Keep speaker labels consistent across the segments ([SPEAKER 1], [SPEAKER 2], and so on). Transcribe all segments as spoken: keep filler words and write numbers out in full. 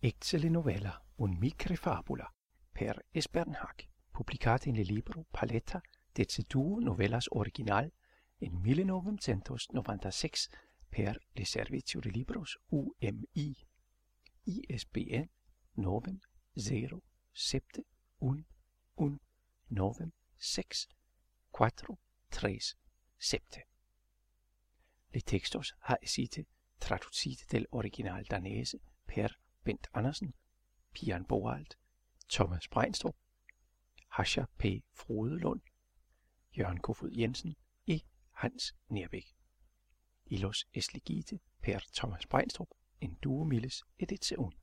[SPEAKER 1] Excelle novella un micre fabula per Esbern Hack, publicate in le libro Paletta decedue novellas original in millenovecentonovantaseks per le Servizio de Libros U M I, I S B N nove zero sette un un nove seks quattro tres sette. Le textos har esite traducite del original danese per Bent Andersen, Pian Boalt, Thomas Breinstrup, Hasha P. Frodelund, Jørgen Kofod Jensen e Hans Nerbæk. Illos eslegite per Thomas Breinstrup in duo miles edition.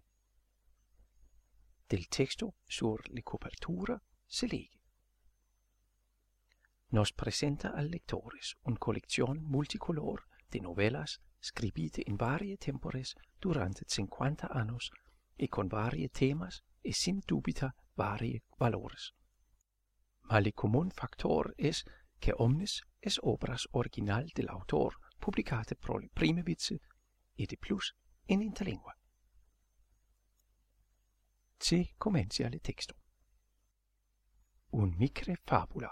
[SPEAKER 1] Del texto sur le copertura se lege. Nos presenta al lectores un colección multicolor de novelas scribite in varie tempores durante cinquanta años e con varie temas e sin dubita varie valores. Ma le común factor es que omnes es obras original del autor publicate pro le prime vice e de plus in interlingua. Se comencia le texto. Un micre fabula.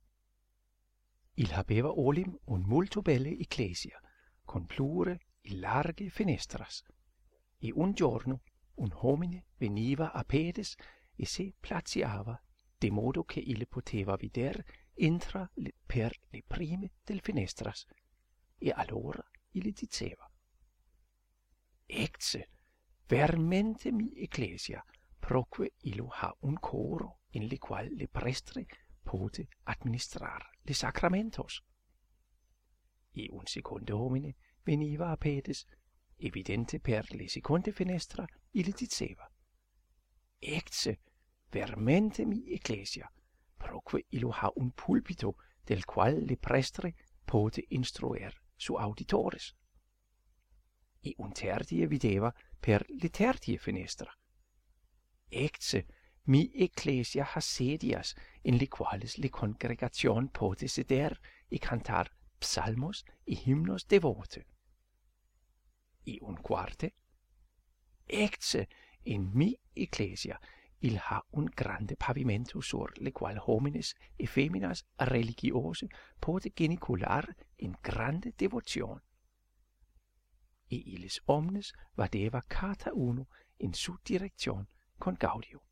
[SPEAKER 1] Il habeva olim un multo belle ecclesia, con plure e larghe fenestras, e un giorno un homine veniva a pedes e se placiava, de modo che ille poteva vider entra le, per le prime del fenestras, e allora ille diceva: Ecce, vermente mi ecclesia, proque illo ha un coro in le qual le prestre pote administrar le sacramentos. E un secondo homine veniva a pedes, evidente per le seconde finestra, ille diceva: Ecce, vermente mi ecclesia, proque illo ha un pulpito del qual le prestre pote instruer su auditores. E un tertie videva per le tertie finestra: Ecce, mi ecclesia ha sedias in le quales le congregation pote seder e cantar psalmos e hymnos devote. E un quarte: Ecce, in mi ecclesia il ha un grande pavimento sur le qual homines e feminas religiose pote genicular in grande devotion. E illes omnes vadeva cata uno in su direction con gaudio.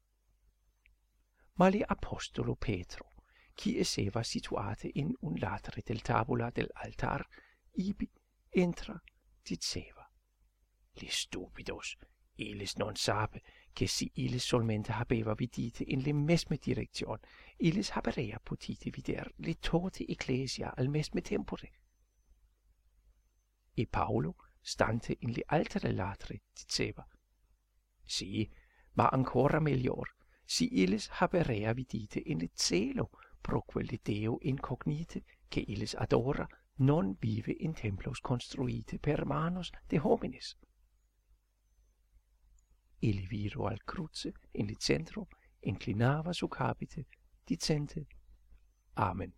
[SPEAKER 1] Ma le apostolo Petro, qui esseva situate in un latre del tavola del altar, ibi entra, diceva: Le stupidos, illes non sape che si illes solmente habeva vidite in le mesme direction, illes haberea potite vider le tote ecclesia al mesme tempore. E Paolo, stante in le altre latre, diceva: Si, ma ancora melior, si illes haberea vidite in le cielo, proque le Deo incognite, che illes adora, non vive in templos construite per manos de homines. Ille viro al cruce in le centro inclinava su capite, dicente: Amen.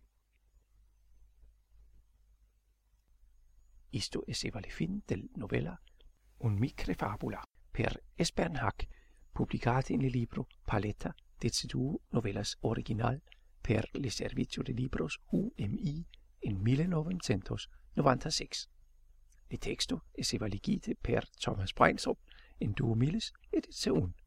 [SPEAKER 1] Isto esseva le fin del novella un micre fabula per Esbern Hack, publicate in le libro Paletta decedue novellas original per le Servizio de Libros U M I in millenovecentonovantaseks. Le texto esseva legite per Thomas Breinstrup in duo miles edition.